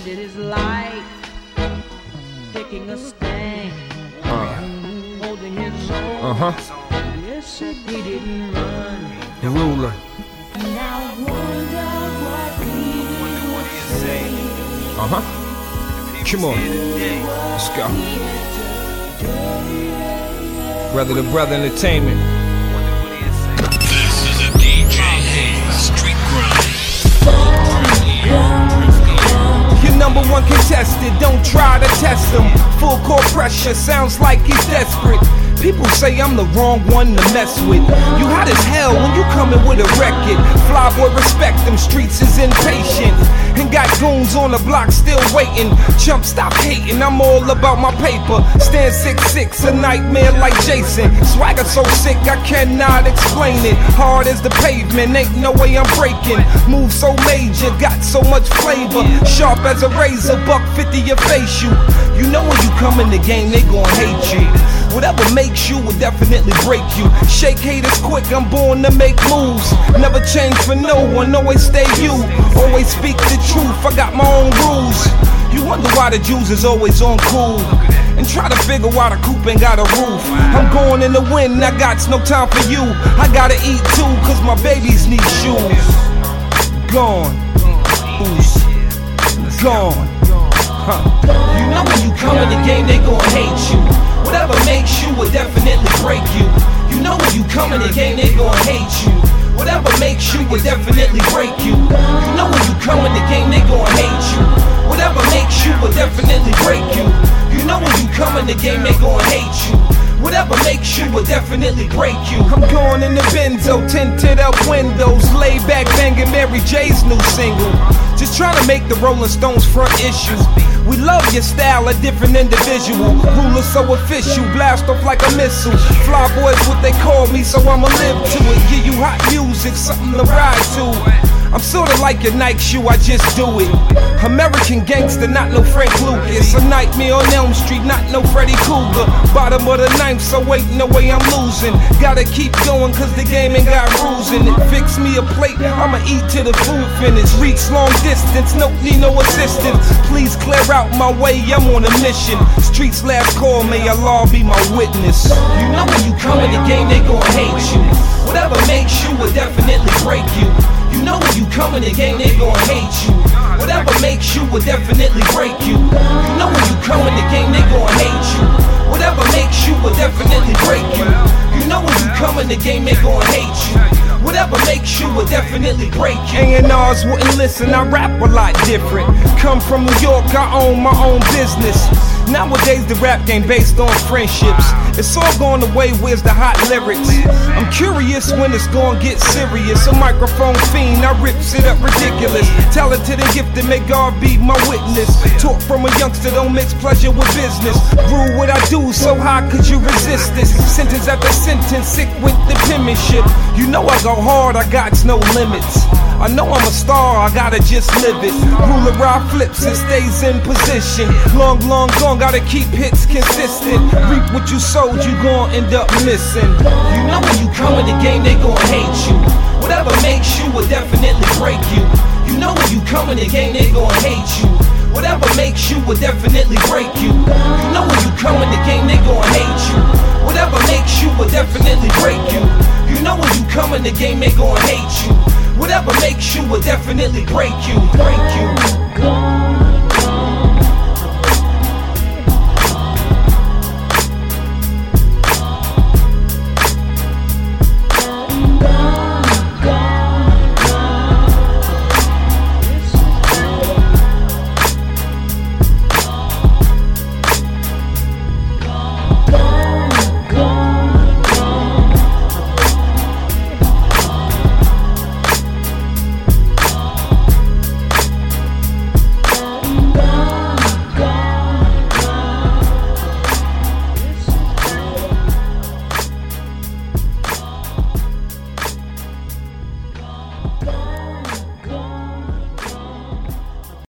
traded his life, taking a stand, holding his own. Yes, he didn't run. The ruler. Now wonder what he would say. Come on. Let's go. Brother to brother entertainment. This is a DJ Hayes Street Grind. Your number one contestant, don't try to test him. Full court pressure, sounds like he's desperate. People say I'm the wrong one to mess with. You hot as hell when you coming with a record. Flyboy, respect them, streets is impatient. And got goons on the block still waiting. Chump, stop hating, I'm all about my paper. Stand 6'6", a nightmare like Jason. Swagger so sick, I cannot explain it. Hard as the pavement, ain't no way I'm breaking. Move so major, got so much flavor. Sharp as a razor, $150 your face you. You know when you come in the game, they gon' hate you. Whatever makes you will definitely break you. Shake haters quick, I'm born to make moves. Never change for no one, always stay you. Always speak the truth, I got my own rules. You wonder why the Jews is always on cool, and try to figure why the coupe ain't got a roof. I'm going in the wind, I got no time for you. I gotta eat too, cause my babies need shoes. Gone, who's gone? You know when you come in the game, they gon' hate you. Whatever makes you will definitely break you. You know when you come in the game, they gon' hate you. Whatever makes you will definitely break you. You know when you come in the game, they gon' hate you. Whatever makes you will definitely break you. You know when you come in the game, they gon' hate you. Whatever makes you will definitely break you. I'm going in the Benzo, tinted up windows, laid back banging Mary J's new single. Just trying to make the Rolling Stones front issue. We love your style, a different individual. Ruler so official, blast off like a missile. Flyboy's what they call me, so I'ma live to it. Give you hot music, something to ride to. I'm sorta like your Nike shoe, I just do it. American gangster, not no Frank Lucas. A nightmare on Elm Street, not no Freddy Krueger. Bottom of the ninth, so ain't no way I'm losing. Gotta keep going, cause the game ain't got rules in it. Fix me a plate, I'ma eat till the food finish. Reach long distance, no need no assistance. Please clear out my way, I'm on a mission. Streets last call, may Allah be my witness. You know when you come in the game, they gon' hate you. Whatever makes you will definitely break you. You know when you come in the game, they gon' hate you. Whatever makes you will definitely break you. You know when you come in the game, they gon' hate you. Whatever makes you will definitely break you. You know when you come in the game, they gon' hate you. Whatever makes you will definitely break you. A&Rs wouldn't listen, I rap a lot different. Come from New York, I own my own business. Nowadays the rap game based on friendships. It's all going away, where's the hot lyrics? I'm curious when it's gonna get serious. A microphone fiend, I rips it up ridiculous. Talented and gifted, may God be my witness. Talk from a youngster, don't mix pleasure with business. Rule what I do, so how could you resist this? Sentence after sentence, sick with the penmanship. You know I go hard, I got no limits. I know I'm a star, I gotta just live it. Ruler I flips and stays in position. Long gone, gotta keep hits consistent. Reap what you sowed, you gon' end up missing. You know when you come in the game, they gon' hate you. Whatever makes you will definitely break you. You know when you come in the game, they gon' hate you. Whatever makes you will definitely break you. You know when you come in the game, they gon' hate you. Whatever makes you will definitely break you. You know when you come in the game, they gon' hate you. Whatever makes you will definitely break you.